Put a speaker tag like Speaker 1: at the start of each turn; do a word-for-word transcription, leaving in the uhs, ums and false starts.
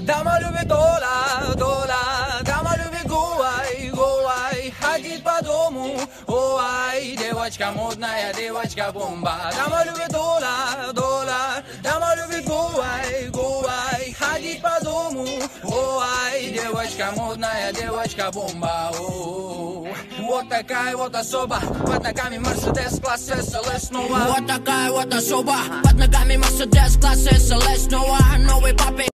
Speaker 1: Дама любит дола, дола, дама любит гуай, гуай, ходить по дому, ой, девочка модная, девочка бомба. Дама любит дола, дола, дама любит гуай, гуай, ходить по дому, ой, девочка модная, девочка бомба. О, вот такая вот особа, под ногами Мерседес класс эс эл эс снова.
Speaker 2: Вот такая вот особа, под ногами Мерседес класс эс эл эс снова. Новый папе.